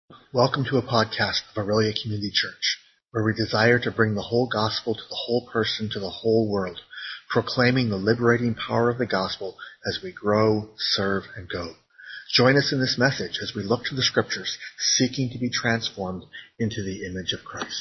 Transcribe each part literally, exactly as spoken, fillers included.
Welcome to a podcast of Aurelia Community Church, where we desire to bring the whole gospel to the whole person, to the whole world, proclaiming the liberating power of the gospel as we grow, serve, and go. Join us in this message as we look to the scriptures, seeking to be transformed into the image of Christ.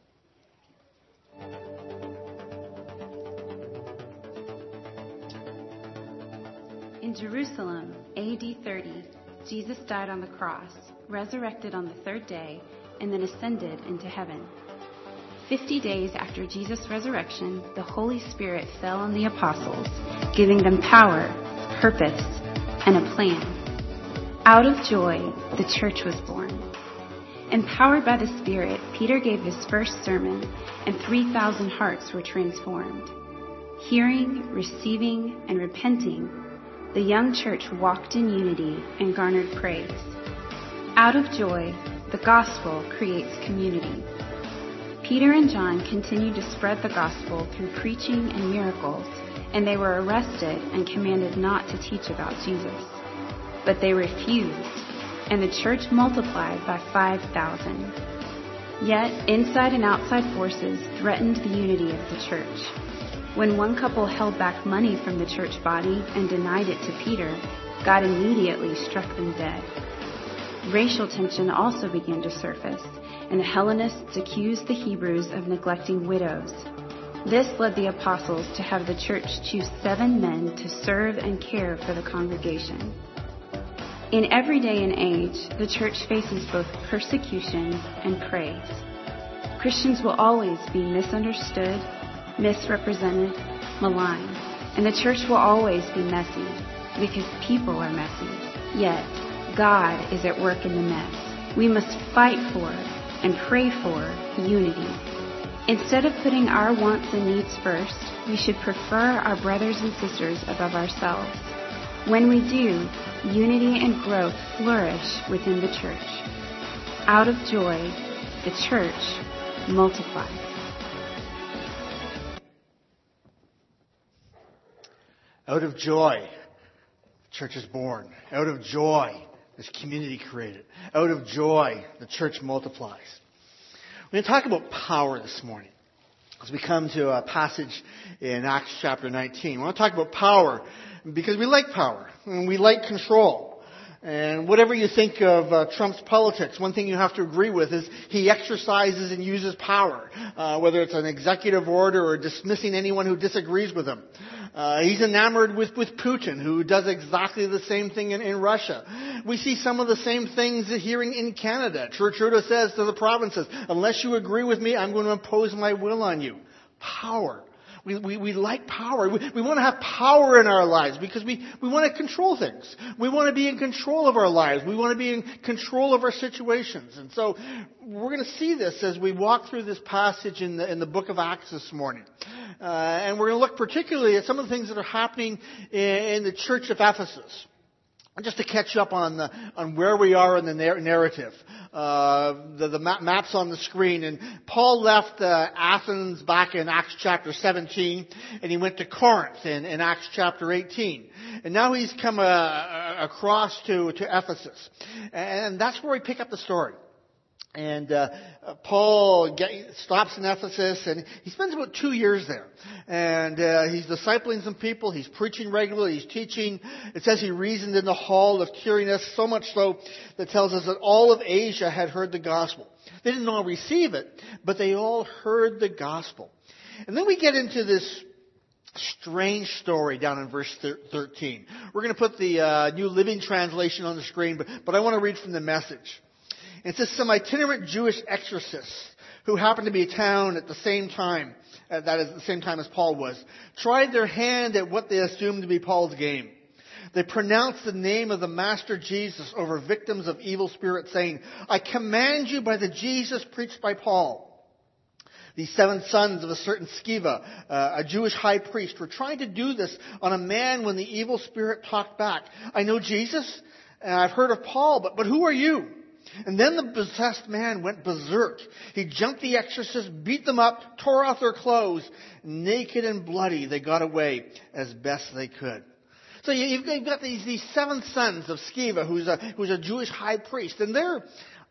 In Jerusalem, A D thirty, Jesus died on the cross, resurrected on the third day, and then ascended into heaven. Fifty days after Jesus' resurrection, the Holy Spirit fell on the apostles, giving them power, purpose, and a plan. Out of joy, the church was born. Empowered by the Spirit, Peter gave his first sermon, and three thousand hearts were transformed. Hearing, receiving, and repenting, the young church walked in unity and garnered praise. Out of joy, the gospel creates community. Peter and John continued to spread the gospel through preaching and miracles, and they were arrested and commanded not to teach about Jesus. But they refused, and the church multiplied by five thousand. Yet, inside and outside forces threatened the unity of the church. When one couple held back money from the church body and denied it to Peter, God immediately struck them dead. Racial tension also began to surface, and the Hellenists accused the Hebrews of neglecting widows. This led the apostles to have the church choose seven men to serve and care for the congregation. In every day and age, the church faces both persecution and praise. Christians will always be misunderstood, misrepresented, maligned, and the church will always be messy because people are messy. Yet, God is at work in the mess. We must fight for and pray for unity. Instead of putting our wants and needs first, we should prefer our brothers and sisters above ourselves. When we do, unity and growth flourish within the church. Out of joy, the church multiplies. Out of joy, the church is born. Out of joy, there's community created. Out of joy, the church multiplies. We're going to talk about power this morning as we come to a passage in Acts chapter nineteen. We want to talk about power because we like power and we like control. And whatever you think of uh, Trump's politics, one thing you have to agree with is he exercises and uses power, uh, whether it's an executive order or dismissing anyone who disagrees with him. Uh, he's enamored with, with Putin, who does exactly the same thing in, in Russia. We see some of the same things here in, in Canada. Trudeau says to the provinces, unless you agree with me, I'm going to impose my will on you. Power. We, we, we like power. We, we want to have power in our lives because we, we want to control things. We want to be in control of our lives. We want to be in control of our situations. And so we're going to see this as we walk through this passage in the, in the book of Acts this morning. Uh, and we're going to look particularly at some of the things that are happening in, in the church of Ephesus. Just to catch up on the, on where we are in the narrative, uh, the, the maps on the screen. And Paul left uh, Athens back in Acts chapter seventeen, and he went to Corinth in, in Acts chapter eighteen. And now he's come uh, across to, to Ephesus, and that's where we pick up the story. And uh, Paul get, stops in Ephesus, and he spends about two years there. And uh, he's discipling some people. He's preaching regularly. He's teaching. It says he reasoned in the hall of Tyrannus, so much so that tells us that all of Asia had heard the gospel. They didn't all receive it, but they all heard the gospel. And then we get into this strange story down in verse thirteen. We're going to put the uh, New Living Translation on the screen, but, but I want to read from the Message. It says, some itinerant Jewish exorcists who happened to be in town at the same time, uh, that is, the same time as Paul was, tried their hand at what they assumed to be Paul's game. They pronounced the name of the Master Jesus over victims of evil spirits, saying, I command you by the Jesus preached by Paul. These seven sons of a certain Sceva, uh, a Jewish high priest, were trying to do this on a man when the evil spirit talked back. I know Jesus, and I've heard of Paul, but, but who are you? And then the possessed man went berserk. He jumped the exorcists, beat them up, tore off their clothes. Naked and bloody, they got away as best they could. So you've got these, these seven sons of Sceva, who's a, who's a Jewish high priest, and they're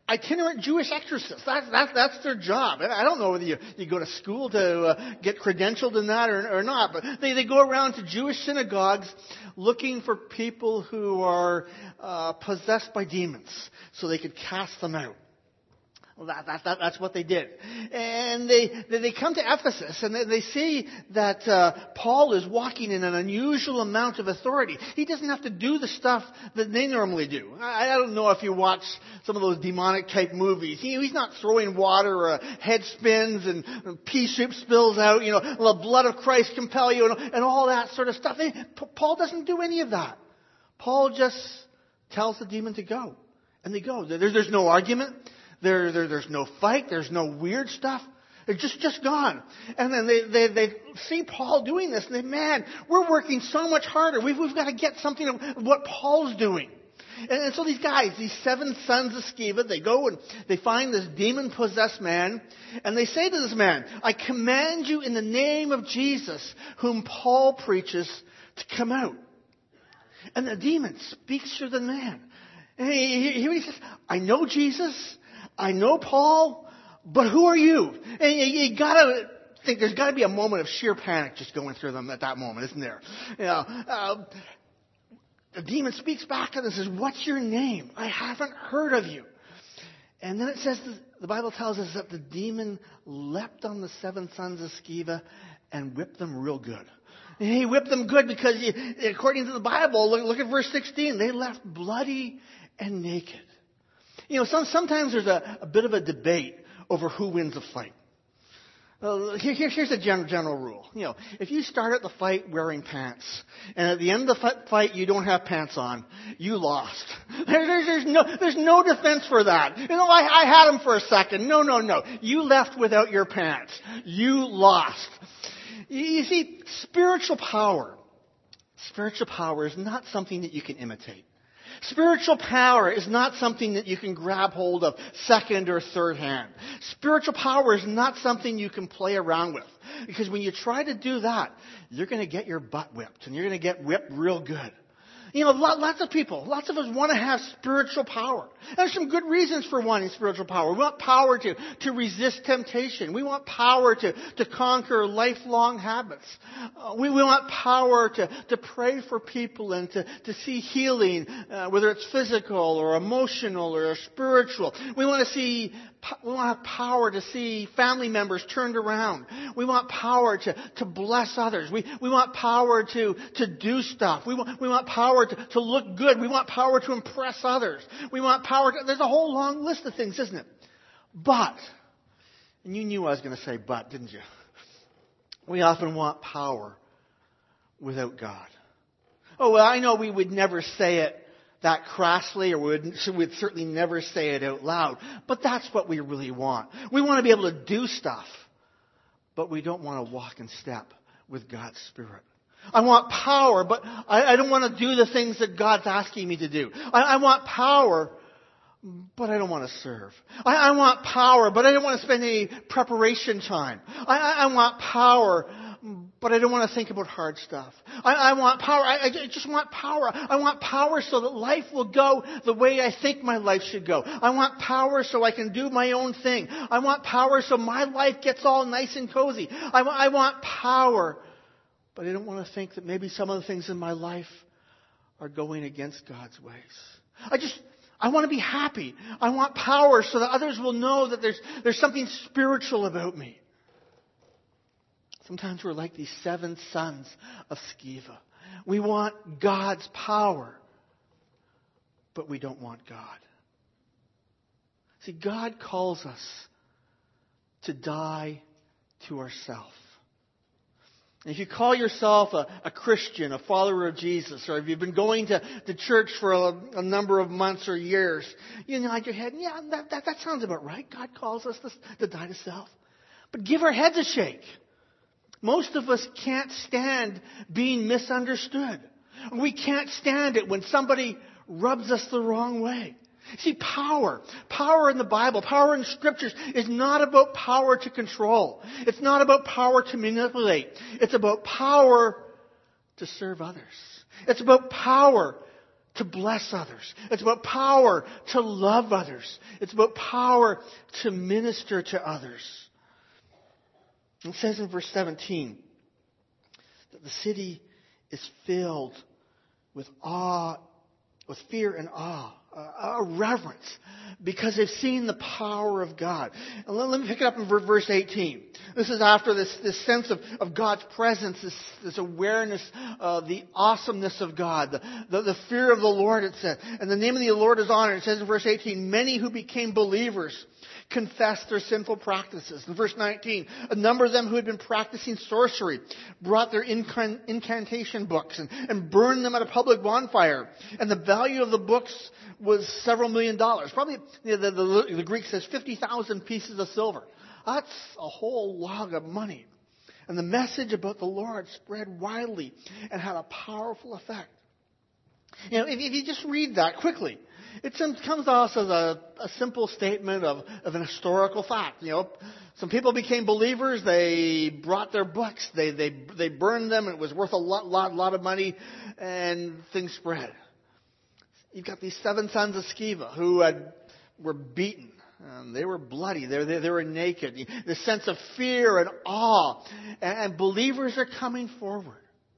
itinerant Jewish exorcists. That's, that's, that's their job. I don't know whether you, you go to school to uh, get credentialed in that or, or not, but they, they go around to Jewish synagogues looking for people who are uh, possessed by demons so they could cast them out. Well, that, that, that, that's what they did. And they, they, they come to Ephesus and they, they see that uh, Paul is walking in an unusual amount of authority. He doesn't have to do the stuff that they normally do. I, I don't know if you watch some of those demonic type movies. He, he's not throwing water or a head spins and, and pea soup spills out, you know, the blood of Christ compel you and, and all that sort of stuff. They, Paul doesn't do any of that. Paul just tells the demon to go. And they go. There, there's no argument. There, there, there's no fight. There's no weird stuff. They're just, just gone. And then they, they, they see Paul doing this and they, man, we're working so much harder. We've, we've got to get something of what Paul's doing. And, and so these guys, these seven sons of Sceva, they go and they find this demon-possessed man and they say to this man, I command you in the name of Jesus, whom Paul preaches, to come out. And the demon speaks through the man. And he, he, he says, I know Jesus. I know Paul, but who are you? And you, you gotta think there's gotta be a moment of sheer panic just going through them at that moment, isn't there? You know, uh, the demon speaks back to them and says, what's your name? I haven't heard of you. And then it says, the Bible tells us that the demon leapt on the seven sons of Sceva and whipped them real good. And he whipped them good because, he, according to the Bible, look, look at verse sixteen, they left bloody and naked. You know, some, sometimes there's a, a bit of a debate over who wins a fight. Uh, here, here's a general, general rule. You know, if you start at the fight wearing pants, and at the end of the fight you don't have pants on, you lost. There, there's, there's no, there's no defense for that. You know, I, I had them for a second. No, no, no. You left without your pants. You lost. You, you see, spiritual power, spiritual power is not something that you can imitate. Spiritual power is not something that you can grab hold of second or third hand. Spiritual power is not something you can play around with. Because when you try to do that, you're going to get your butt whipped. And you're going to get whipped real good. You know, lots of people, lots of us want to have spiritual power. There's some good reasons for wanting spiritual power. We want power to, to resist temptation. We want power to, to conquer lifelong habits. Uh, we, we want power to, to pray for people and to, to see healing, uh, whether it's physical or emotional or spiritual. We want to see We want to have power to see family members turned around. We want power to, to bless others. We, we want power to, to do stuff. We want, we want power to, to look good. We want power to impress others. We want power to, there's a whole long list of things, isn't it? But, and you knew I was going to say but, didn't you? We often want power without God. Oh, well, I know we would never say it that crassly, or we'd, we'd certainly never say it out loud. But that's what we really want. We want to be able to do stuff, but we don't want to walk in step with God's Spirit. I want power, but I, I don't want to do the things that God's asking me to do. I, I want power, but I don't want to serve. I, I want power, but I don't want to spend any preparation time. I, I, I want power, but I don't want to think about hard stuff. I, I want power. I, I just want power. I want power so that life will go the way I think my life should go. I want power so I can do my own thing. I want power so my life gets all nice and cozy. I, I want power, but I don't want to think that maybe some of the things in my life are going against God's ways. I just, I want to be happy. I want power so that others will know that there's, there's something spiritual about me. Sometimes we're like these seven sons of Sceva. We want God's power, but we don't want God. See, God calls us to die to ourselves. If you call yourself a, a Christian, a follower of Jesus, or if you've been going to, to church for a, a number of months or years, you nod your head, yeah, that, that, that sounds about right. God calls us to, to die to self. But give our heads a shake. Most of us can't stand being misunderstood. We can't stand it when somebody rubs us the wrong way. See, power, power in the Bible, power in Scriptures is not about power to control. It's not about power to manipulate. It's about power to serve others. It's about power to bless others. It's about power to love others. It's about power to minister to others. It says in verse seventeen that the city is filled with awe, with fear and awe, a, a reverence, because they've seen the power of God. And let, let me pick it up in verse eighteen. This is after this, this sense of, of God's presence, this, this awareness of the awesomeness of God, the, the, the fear of the Lord, it says. And the name of the Lord is honored. It says in verse eighteen, many who became believers confessed their sinful practices. In verse nineteen, a number of them who had been practicing sorcery brought their incan- incantation books and, and burned them at a public bonfire. And the value of the books was several million dollars. Probably, you know, the, the, the Greek says fifty thousand pieces of silver. That's a whole log of money. And the message about the Lord spread widely and had a powerful effect. You know, if, if you just read that quickly, it comes to us as a, a simple statement of, of an historical fact. You know, some people became believers. They brought their books. They they they burned them. It was worth a lot lot lot of money, and things spread. You've got these seven sons of Sceva who had, were beaten. Um, they were bloody. They, they, they were naked. The sense of fear and awe, and, and believers are coming forward.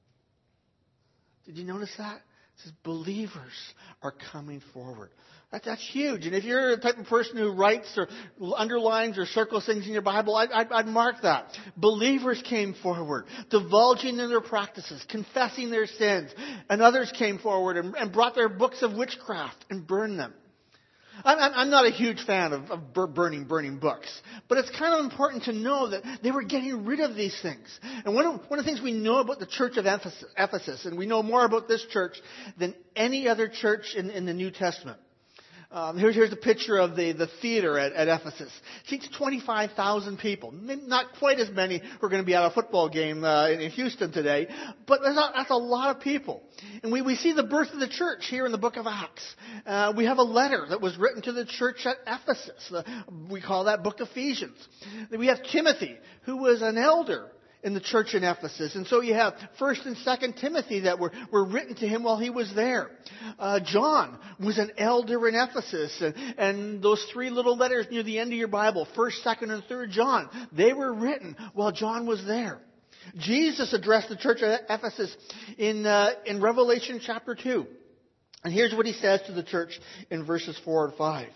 Did you notice that? It says believers are coming forward. That, that's huge. And if you're the type of person who writes or underlines or circles things in your Bible, I'd, I'd, I'd mark that. Believers came forward, divulging in their practices, confessing their sins. And others came forward and, and brought their books of witchcraft and burned them. I'm, I'm not a huge fan of, of burning, burning books. But it's kind of important to know that they were getting rid of these things. And one of, one of the things we know about the church of Ephesus, Ephesus, and we know more about this church than any other church in, in the New Testament. Um, here's, here's a picture of the, the theater at, at Ephesus. It seats twenty-five thousand people. Not quite as many who are going to be at a football game uh, in Houston today, but that's a, that's a lot of people. And we, we see the birth of the church here in the book of Acts. Uh, we have a letter that was written to the church at Ephesus. Uh, we call that book Ephesians. We have Timothy, who was an elder in the church in Ephesus. And so you have First and Second Timothy that were, were written to him while he was there. Uh, John was an elder in Ephesus. And, and those three little letters near the end of your Bible, First, Second, and Third John, they were written while John was there. Jesus addressed the church at Ephesus in, uh, in Revelation chapter two. And here's what he says to the church in verses four and five.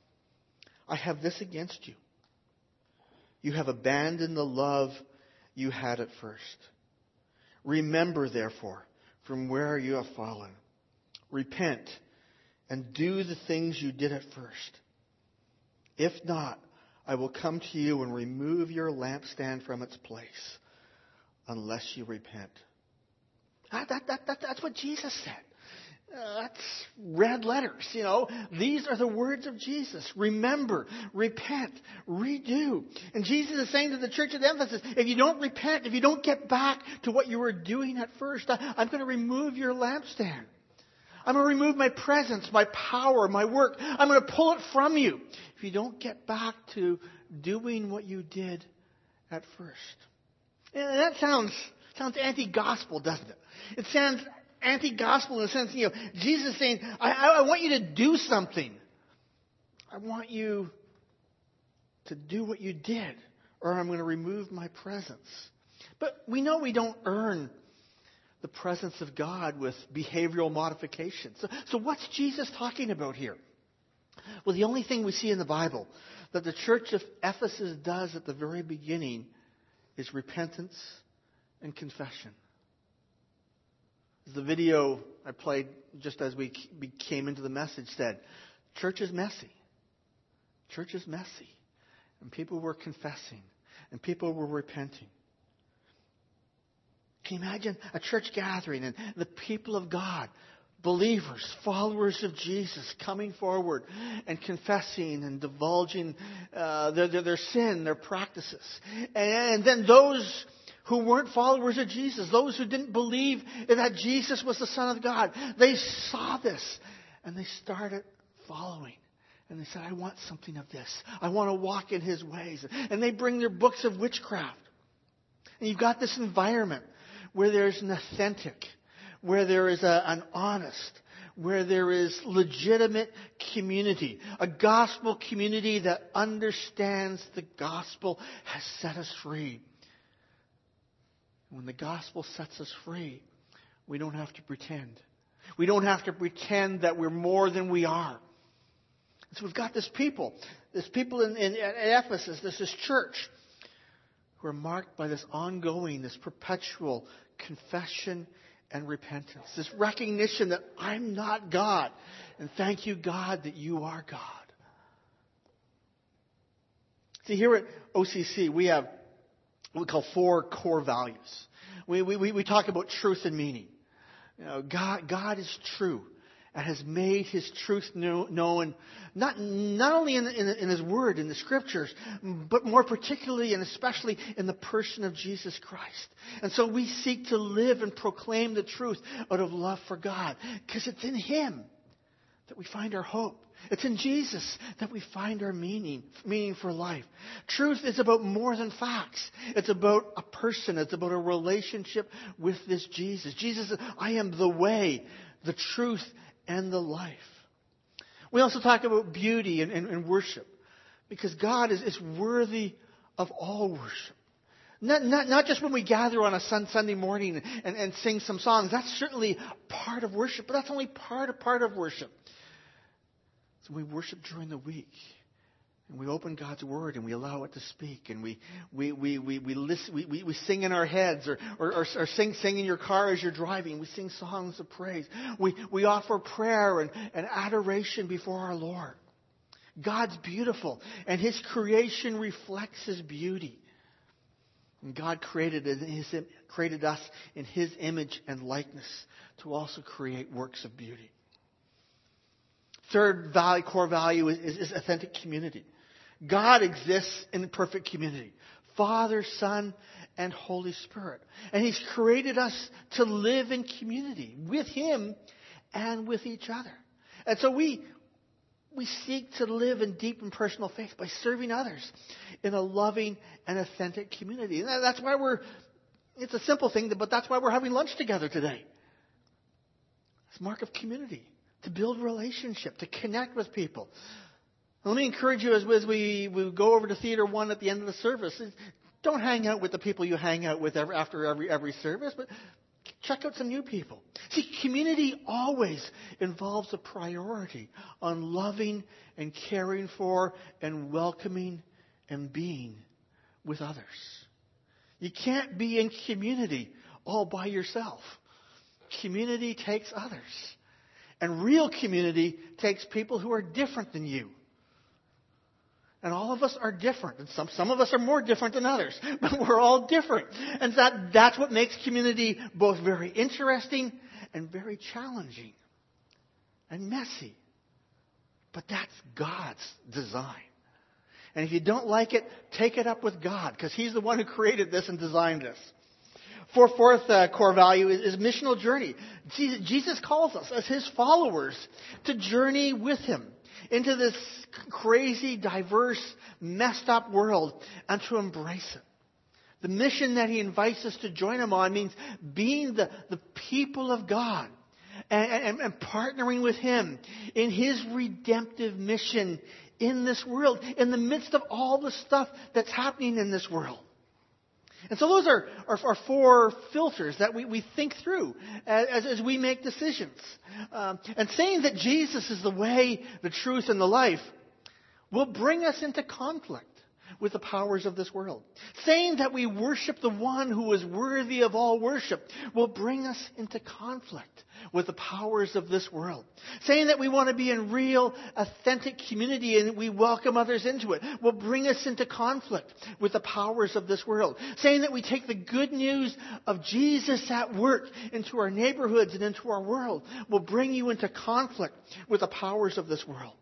I have this against you. You have abandoned the love you had at first. Remember, therefore, from where you have fallen. Repent and do the things you did at first. If not, I will come to you and remove your lampstand from its place, unless you repent. That, that, that, that, that's what Jesus said. Uh, that's red letters, you know. These are the words of Jesus. Remember, repent, redo. And Jesus is saying to the church at Ephesus, if you don't repent, if you don't get back to what you were doing at first, I, I'm going to remove your lampstand. I'm going to remove my presence, my power, my work. I'm going to pull it from you if you don't get back to doing what you did at first. And that sounds, sounds anti-gospel, doesn't it? It sounds anti-gospel in the sense, you know, Jesus is saying, I, I want you to do something. I want you to do what you did, or I'm going to remove my presence. But we know we don't earn the presence of God with behavioral modifications. So, so what's Jesus talking about here? Well, the only thing we see in the Bible that the church of Ephesus does at the very beginning is repentance and confession. The video I played just as we came into the message said, church is messy. Church is messy. And people were confessing. And people were repenting. Can you imagine a church gathering and the people of God, believers, followers of Jesus, coming forward and confessing and divulging uh, their, their, their sin, their practices. And then those who weren't followers of Jesus, those who didn't believe that Jesus was the Son of God, they saw this and they started following. And they said, I want something of this. I want to walk in His ways. And they bring their books of witchcraft. And you've got this environment where there's an authentic, where there is a, an honest, where there is legitimate community, a gospel community that understands the gospel has set us free. When the gospel sets us free, we don't have to pretend. We don't have to pretend that we're more than we are. So we've got this people, this people in, in at Ephesus, this is church, who are marked by this ongoing, this perpetual confession and repentance. This recognition that I'm not God. And thank you, God, that you are God. See, here at O C C, we have what we call four core values. We, we, we talk about truth and meaning. You know, God, God is true and has made His truth know, known, not, not only in, the, in, the, in His Word, in the Scriptures, but more particularly and especially in the person of Jesus Christ. And so we seek to live and proclaim the truth out of love for God, because it's in Him that we find our hope. It's in Jesus that we find our meaning, meaning for life. Truth is about more than facts. It's about a person. It's about a relationship with this Jesus. Jesus says, I am the way, the truth, and the life. We also talk about beauty and, and, and worship, because God is, is worthy of all worship. Not, not, not just when we gather on a sun, Sunday morning and, and sing some songs. That's certainly part of worship, but that's only part of part of worship. So we worship during the week, and we open God's Word and we allow it to speak, and we we we we we listen, we, we, we sing in our heads, or or, or, or sing sing in your car as you're driving. We sing songs of praise. We we offer prayer and, and adoration before our Lord. God's beautiful, and His creation reflects His beauty. And God created His created us in His image and likeness to also create works of beauty. Third value, core value is, is, is authentic community. God exists in perfect community. Father, Son, and Holy Spirit. And He's created us to live in community with Him and with each other. And so we, we seek to live in deep and personal faith by serving others in a loving and authentic community. And that's why we're, it's a simple thing, but that's why we're having lunch together today. It's a mark of community. To build relationship, to connect with people. Let me encourage you as, as we, we go over to Theater One at the end of the service. Don't hang out with the people you hang out with every, after every, every service, but check out some new people. See, community always involves a priority on loving and caring for and welcoming and being with others. You can't be in community all by yourself. Community takes others. And real community takes people who are different than you. And all of us are different. And some, some of us are more different than others. But we're all different. And that, that's what makes community both very interesting and very challenging and messy. But that's God's design. And if you don't like it, take it up with God, because He's the one who created this and designed this. For fourth uh, core value is, is missional journey. Jesus, Jesus calls us as His followers to journey with Him into this crazy, diverse, messed up world and to embrace it. The mission that He invites us to join Him on means being the, the people of God and, and, and partnering with Him in His redemptive mission in this world, in the midst of all the stuff that's happening in this world. And so those are, are, are four filters that we, we think through as, as we make decisions. Um, and saying that Jesus is the way, the truth, and the life will bring us into conflict with the powers of this world. Saying that we worship the one who is worthy of all worship will bring us into conflict with the powers of this world. Saying that we want to be in real, authentic community and we welcome others into it will bring us into conflict with the powers of this world. Saying that we take the good news of Jesus at work into our neighborhoods and into our world will bring you into conflict with the powers of this world.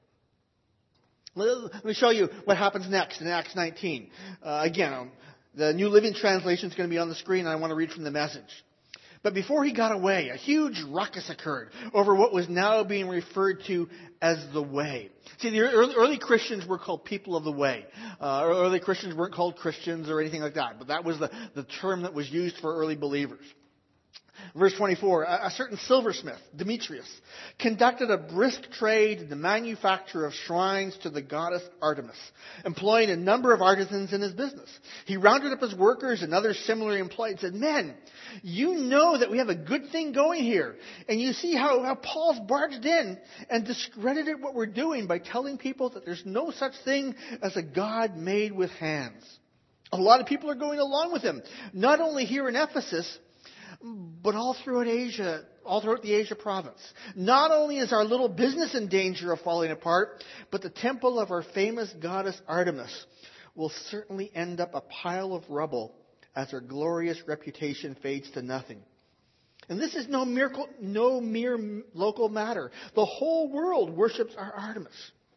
Let me show you what happens next in Acts nineteen. Uh, again, um, the New Living Translation is going to be on the screen, and I want to read from the Message. But before he got away, a huge ruckus occurred over what was now being referred to as the Way. See, the early, early Christians were called people of the Way. Uh, early Christians weren't called Christians or anything like that, but that was the, the term that was used for early believers. Verse twenty-four, a certain silversmith, Demetrius, conducted a brisk trade in the manufacture of shrines to the goddess Artemis, employing a number of artisans in his business. He rounded up his workers and others similarly employed and said, men, you know that we have a good thing going here. And you see how, how Paul's barged in and discredited what we're doing by telling people that there's no such thing as a God made with hands. A lot of people are going along with him, not only here in Ephesus, but all throughout Asia, all throughout the Asia province. Not only is our little business in danger of falling apart, but the temple of our famous goddess Artemis will certainly end up a pile of rubble as her glorious reputation fades to nothing. And this is no miracle, no mere local matter. The whole world worships our Artemis.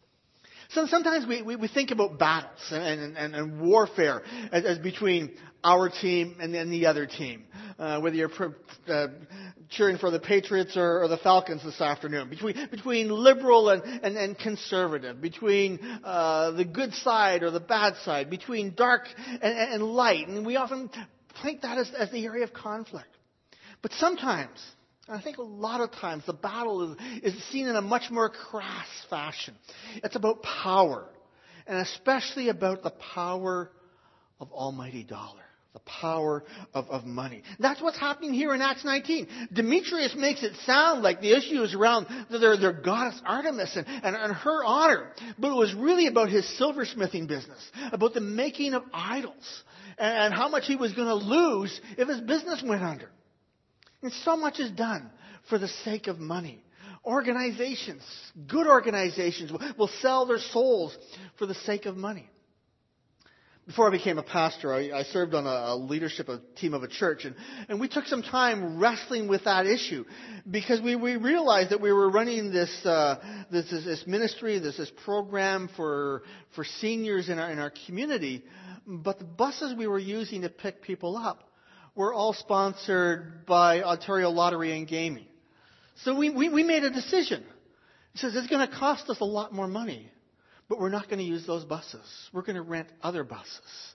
So sometimes we, we, we think about battles and, and, and warfare as, as between our team and then the other team. Uh, whether you're pr- uh, cheering for the Patriots or, or the Falcons this afternoon. Between, between liberal and, and, and conservative. Between uh, the good side or the bad side. Between dark and, and light. And we often think that as, as the area of conflict. But sometimes, I think a lot of times, the battle is, is seen in a much more crass fashion. It's about power, and especially about the power of almighty dollar, the power of, of money. That's what's happening here in Acts nineteen. Demetrius makes it sound like the issue is around their, their goddess Artemis and, and, and her honor, but it was really about his silversmithing business, about the making of idols, and, and how much he was going to lose if his business went under. And so much is done for the sake of money. Organizations, good organizations, will, will sell their souls for the sake of money. Before I became a pastor, I, I served on a, a leadership a team of a church, and, and we took some time wrestling with that issue because we, we realized that we were running this uh, this, this this ministry, this this program for for seniors in our in our community, but the buses we were using to pick people up were all sponsored by Ontario Lottery and Gaming. So we, we, we made a decision. It says it's going to cost us a lot more money, but we're not going to use those buses. We're going to rent other buses.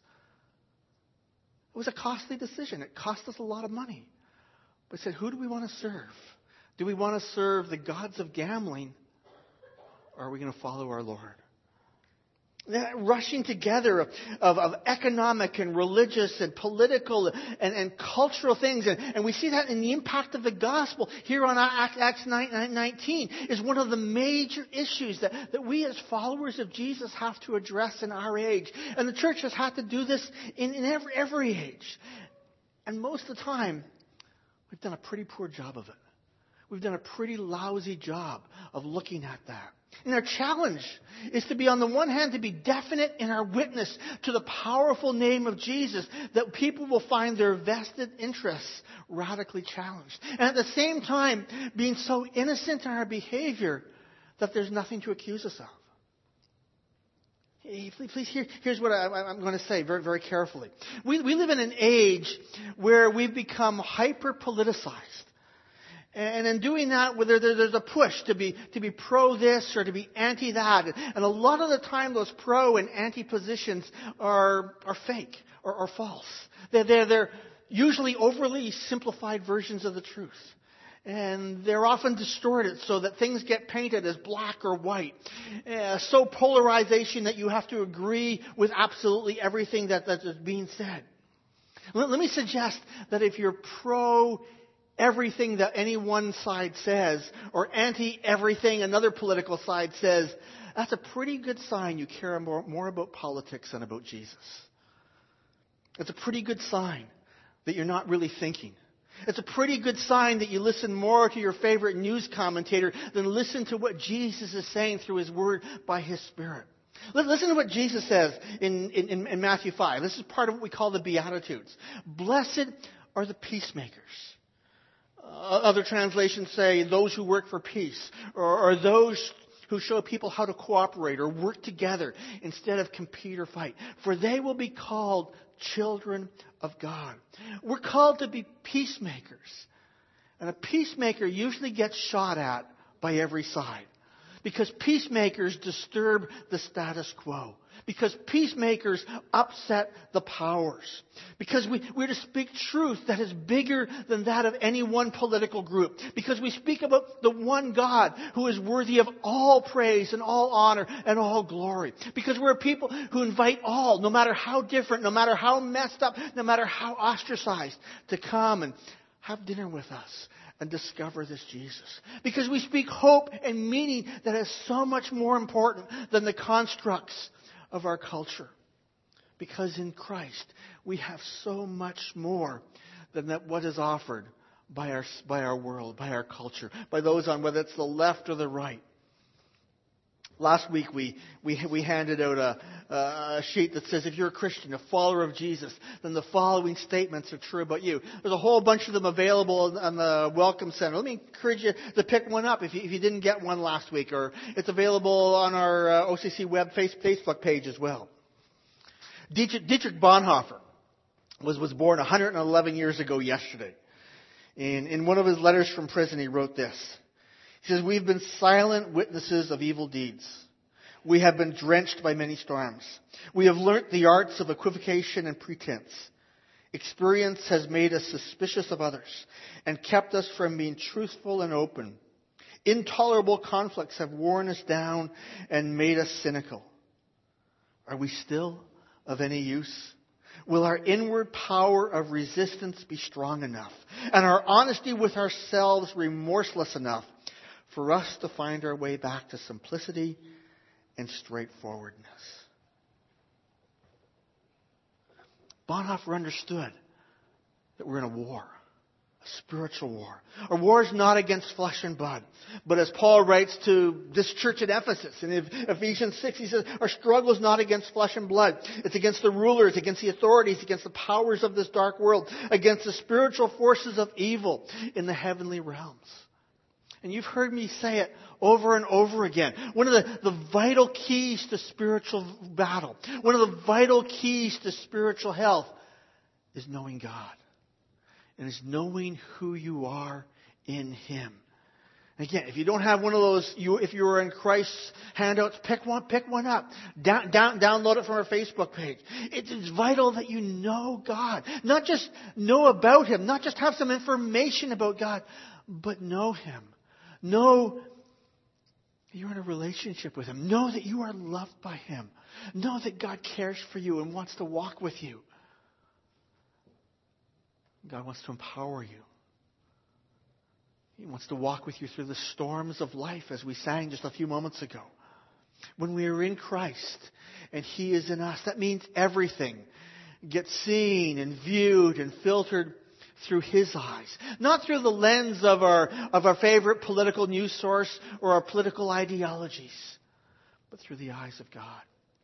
It was a costly decision. It cost us a lot of money. But I said, who do we want to serve? Do we want to serve the gods of gambling, or are we going to follow our Lord? That rushing together of, of, of economic and religious and political and, and cultural things. And, and we see that in the impact of the gospel here on Acts nineteen is one of the major issues that, that we as followers of Jesus have to address in our age. And the church has had to do this in, in every, every age. And most of the time, we've done a pretty poor job of it. We've done a pretty lousy job of looking at that. And our challenge is to be, on the one hand, to be definite in our witness to the powerful name of Jesus, that people will find their vested interests radically challenged. And at the same time, being so innocent in our behavior that there's nothing to accuse us of. Hey, please, please hear, here's what I, I'm going to say very, very carefully. We, we live in an age where we've become hyper-politicized. And in doing that, whether there's a push to be to be pro this or to be anti that, and a lot of the time those pro and anti positions are are fake or, or false. They're, they're they're usually overly simplified versions of the truth, and they're often distorted so that things get painted as black or white. Uh, so polarization that you have to agree with absolutely everything that that is being said. Let, let me suggest that if you're pro everything that any one side says, or anti everything another political side says, that's a pretty good sign you care more, more about politics than about Jesus. It's a pretty good sign that you're not really thinking. It's a pretty good sign that you listen more to your favorite news commentator than listen to what Jesus is saying through His Word by His Spirit. Listen to what Jesus says in, in, in Matthew five. This is part of what we call the Beatitudes. Blessed are the peacemakers. Uh, other translations say those who work for peace, or, or those who show people how to cooperate or work together instead of compete or fight. For they will be called children of God. We're called to be peacemakers. And a peacemaker usually gets shot at by every side. Because peacemakers disturb the status quo. Because peacemakers upset the powers. Because we, we're to speak truth that is bigger than that of any one political group. Because we speak about the one God who is worthy of all praise and all honor and all glory. Because we're a people who invite all, no matter how different, no matter how messed up, no matter how ostracized, to come and have dinner with us and discover this Jesus. Because we speak hope and meaning that is so much more important than the constructs of our culture. Because in Christ, we have so much more than that what is offered by our, by our world, by our culture, by those on whether it's the left or the right. Last week we, we, we handed out a, a sheet that says if you're a Christian, a follower of Jesus, then the following statements are true about you. There's a whole bunch of them available on the Welcome Center. Let me encourage you to pick one up if you, if you didn't get one last week. Or it's available on our uh, O C C web face, Facebook page as well. Dietrich, Dietrich Bonhoeffer was, was born one hundred eleven years ago yesterday. In, in one of his letters from prison, he wrote this. He says, we've been silent witnesses of evil deeds. We have been drenched by many storms. We have learnt the arts of equivocation and pretense. Experience has made us suspicious of others and kept us from being truthful and open. Intolerable conflicts have worn us down and made us cynical. Are we still of any use? Will our inward power of resistance be strong enough, and our honesty with ourselves remorseless enough for us to find our way back to simplicity and straightforwardness? Bonhoeffer understood that we're in a war, a spiritual war. Our war is not against flesh and blood, but as Paul writes to this church at Ephesus in Ephesians six, he says, our struggle is not against flesh and blood. It's against the rulers, against the authorities, against the powers of this dark world, against the spiritual forces of evil in the heavenly realms. And you've heard me say it over and over again. One of the, the vital keys to spiritual battle, one of the vital keys to spiritual health is knowing God. And is knowing who you are in Him. And again, if you don't have one of those, you, if you are in Christ's handouts, pick one, pick one up. Down, down, download it from our Facebook page. It's, it's vital that you know God. Not just know about Him, not just have some information about God, but know Him. Know that you're in a relationship with Him. Know that you are loved by Him. Know that God cares for you and wants to walk with you. God wants to empower you. He wants to walk with you through the storms of life, as we sang just a few moments ago. When we are in Christ and He is in us, that means everything gets seen and viewed and filtered through His eyes. Not through the lens of our, of our favorite political news source or our political ideologies, but through the eyes of God.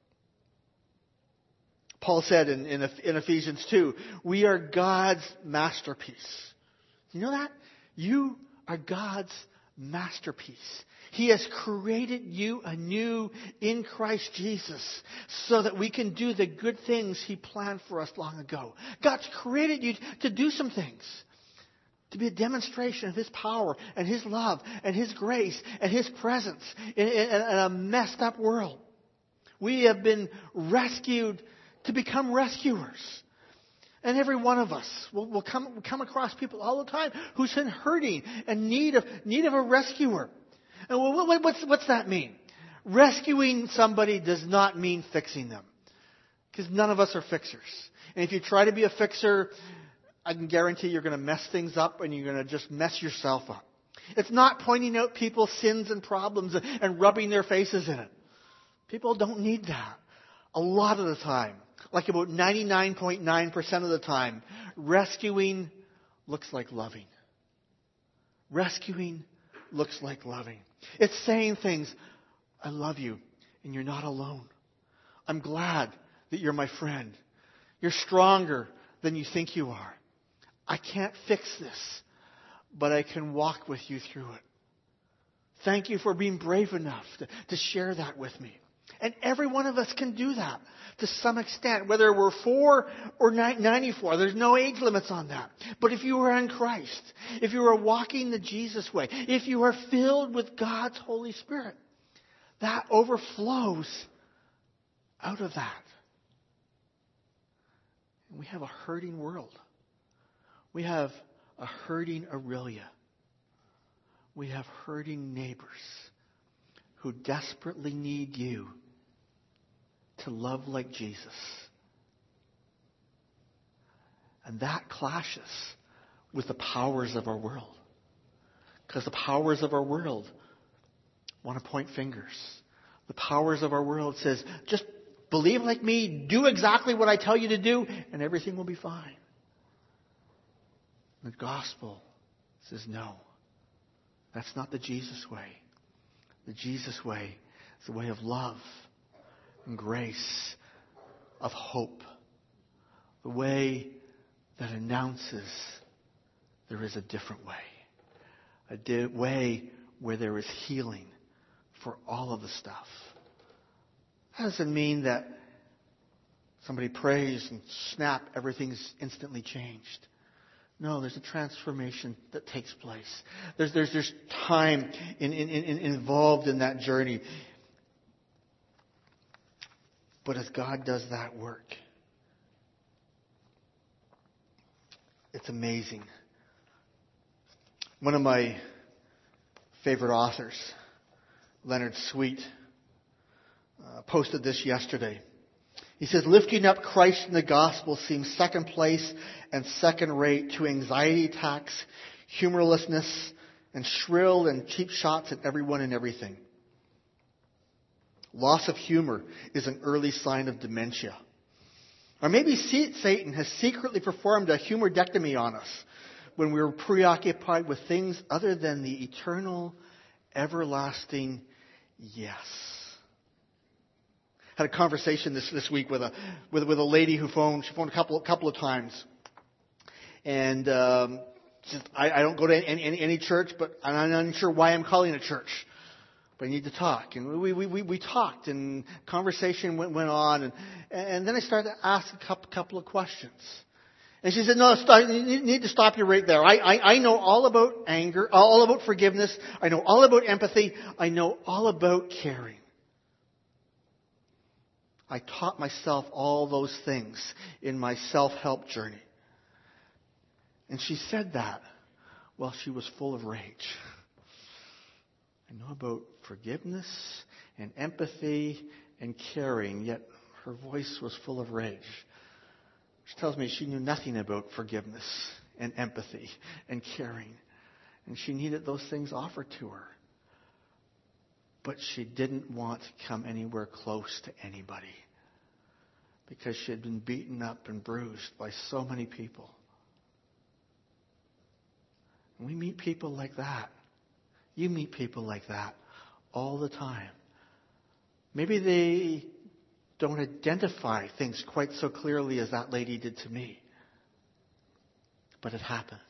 Paul said in, in, in Ephesians two, we are God's masterpiece. You know that? You are God's masterpiece. He has created you anew in Christ Jesus so that we can do the good things He planned for us long ago. God's created you to do some things. To be a demonstration of His power and His love and His grace and His presence in, in, in a messed up world. We have been rescued to become rescuers. And every one of us will, will come, will come across people all the time who's in hurting and need of, need of a rescuer. And what, what's, what's that mean? Rescuing somebody does not mean fixing them. Because none of us are fixers. And if you try to be a fixer, I can guarantee you're going to mess things up and you're going to just mess yourself up. It's not pointing out people's sins and problems and rubbing their faces in it. People don't need that. A lot of the time, like about ninety-nine point nine percent of the time, rescuing looks like loving. Rescuing looks like loving. It's saying things, I love you and you're not alone. I'm glad that you're my friend. You're stronger than you think you are. I can't fix this, but I can walk with you through it. Thank you for being brave enough to, to share that with me. And every one of us can do that to some extent, whether we're four or ninety-four. There's no age limits on that. But if you are in Christ, if you are walking the Jesus way, if you are filled with God's Holy Spirit, that overflows out of that. And we have a hurting world. We have a hurting Aurelia. We have hurting neighbors who desperately need you to love like Jesus. And that clashes with the powers of our world. Because the powers of our world want to point fingers. The powers of our world says, just believe like me, do exactly what I tell you to do, and everything will be fine. The gospel says, no, that's not the Jesus way. The Jesus way is the way of love and grace, of hope. The way that announces there is a different way. A di- way where there is healing for all of the stuff. That doesn't mean that somebody prays and snap, everything's instantly changed. No, there's a transformation that takes place. There's there's there's time in, in, in, involved in that journey. But as God does that work, it's amazing. One of my favorite authors, Leonard Sweet, uh, posted this yesterday. He says, lifting up Christ in the gospel seems second place and second rate to anxiety attacks, humorlessness, and shrill and cheap shots at everyone and everything. Loss of humor is an early sign of dementia. Or maybe Satan has secretly performed a humordectomy on us when we were preoccupied with things other than the eternal, everlasting yes. Had a conversation this, this week with a with, with a lady who phoned. She phoned a couple couple of times, and um, just, I, I don't go to any, any any church, but I'm not sure why I'm calling a church. But I need to talk, and we we we, we talked, and conversation went went on, and and then I started to ask a couple couple of questions. And she said, no, stop, you need to stop you right there. I, I, I know all about anger, all about forgiveness. I know all about empathy. I know all about caring. I taught myself all those things in my self-help journey. And she said that while she was full of rage. I know about forgiveness and empathy and caring, yet her voice was full of rage. She tells me she knew nothing about forgiveness and empathy and caring. And she needed those things offered to her. But she didn't want to come anywhere close to anybody. Because she had been beaten up and bruised by so many people. And we meet people like that. You meet people like that all the time. Maybe they don't identify things quite so clearly as that lady did to me. But it happens.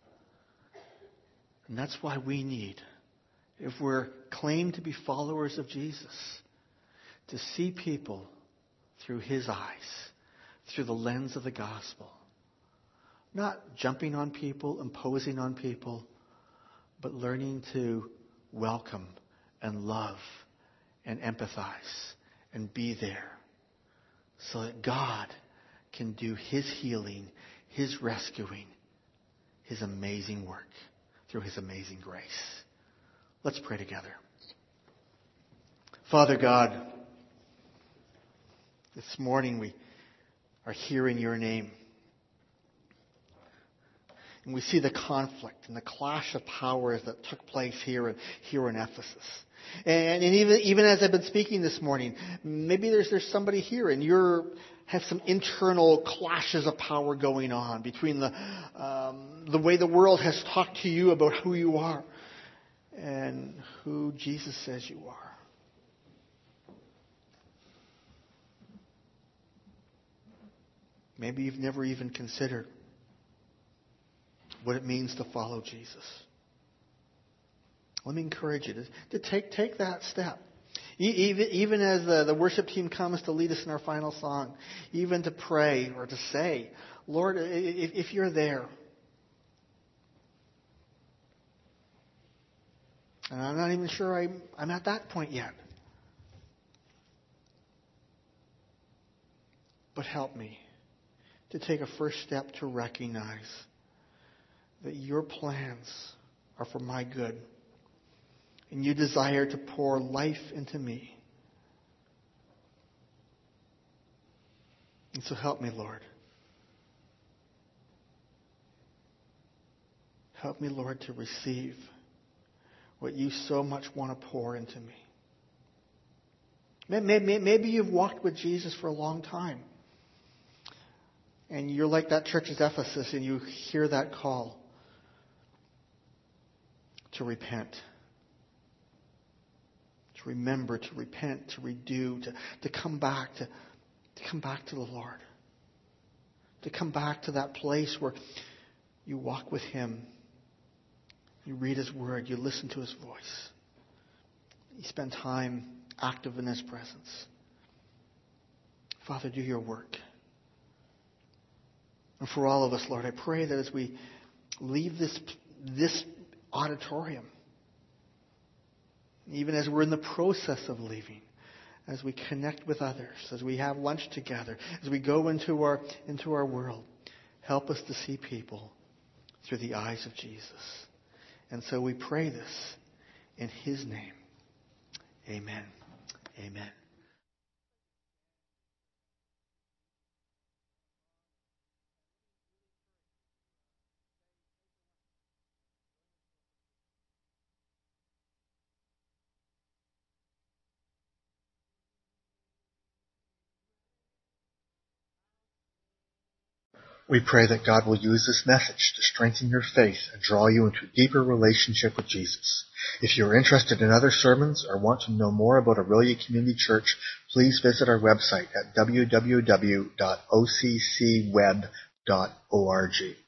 And that's why we need, if we're claimed to be followers of Jesus, to see people through His eyes, through the lens of the gospel. Not jumping on people, imposing on people, but learning to welcome and love and empathize and be there so that God can do His healing, His rescuing, His amazing work through His amazing grace. Let's pray together. Father God, this morning we are hearing Your name. And we see the conflict and the clash of powers that took place here in, here in Ephesus. And, and even, even as I've been speaking this morning, maybe there's, there's somebody here and you have some internal clashes of power going on between the, um, the way the world has talked to you about who you are and who Jesus says you are. Maybe you've never even considered what it means to follow Jesus. Let me encourage you to, to take take that step. Even, even as the, the worship team comes to lead us in our final song, even to pray or to say, Lord, if, if you're there, and I'm not even sure I'm, I'm at that point yet, But help me to take a first step to recognize that your plans are for my good. And you desire to pour life into me. And so help me, Lord. Help me, Lord, to receive what you so much want to pour into me. Maybe, maybe you've walked with Jesus for a long time. And you're like that church at Ephesus and you hear that call to repent. To remember, to repent, to redo, to, to come back, to, to come back to the Lord. To come back to that place where you walk with Him. You read His Word. You listen to His voice. You spend time active in His presence. Father, do your work. And for all of us, Lord, I pray that as we leave this, this auditorium, even as we're in the process of leaving, as we connect with others, as we have lunch together, as we go into our, into our world, help us to see people through the eyes of Jesus. And so we pray this in His name. Amen. Amen. We pray that God will use this message to strengthen your faith and draw you into a deeper relationship with Jesus. If you are interested in other sermons or want to know more about Aurelia Community Church, please visit our website at w w w dot o c c web dot org.